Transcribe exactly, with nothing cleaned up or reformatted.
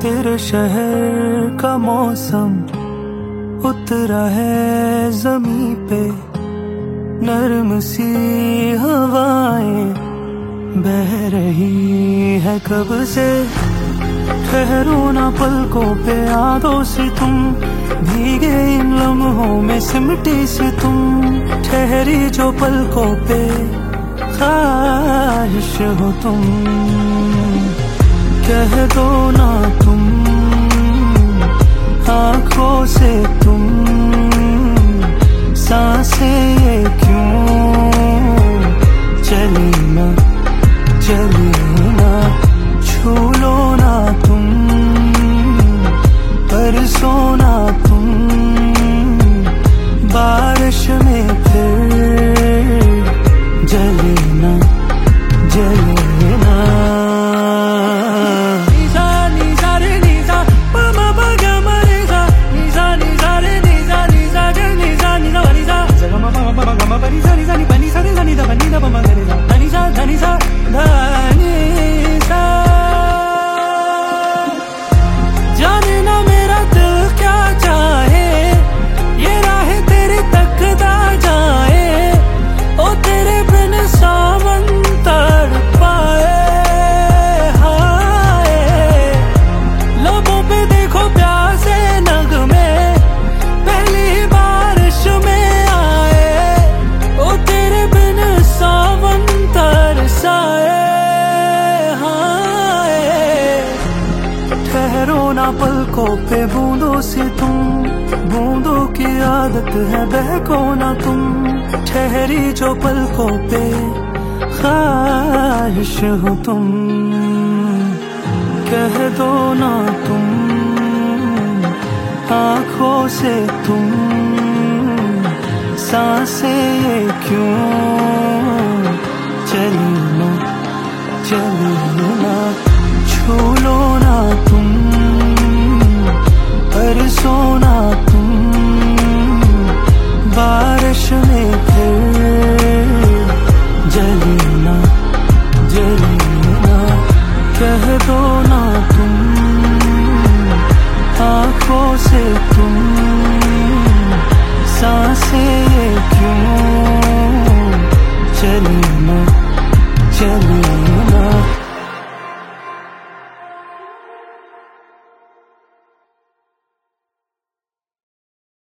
तेरे शहर का मौसम उतरा है जमीन पे, नरम सी हवाएं बह रही है कब से। ठहरो ना पलकों पे यादों से तुम, भीगे इन लम्हों में सिमटी से तुम। ठहरी जो पलकों पे ख्वाहिश हो तुम, कह दो ना तुम आँखों से तुम, सांसें ये क्यों चली ना चली ना। छू लो ना तुम बरसो ना तुम, बारिश में फिर जले ना जले ना। जाने ना मेरा दिल क्या चाहे, ये राह तेरी तकदा जाए। ओ तेरे बिन सावन तड़पाए हाय, लबों पे देखो प्यासे नगमे पहली बारिश में आए। ओ तेरे बिन सावन तरसाए हाय। ठहरो ना पलकों पे बूंदों से तुम, बूंदों की आदत है बहको ना तुम। ठहरी जो पलकों पे ख्वाहिश हो तुम, कह दो ना तुम आँखों से तुम, सांसें ये क्यों चली ना चली ना। छू लो ना तुम बरसो ना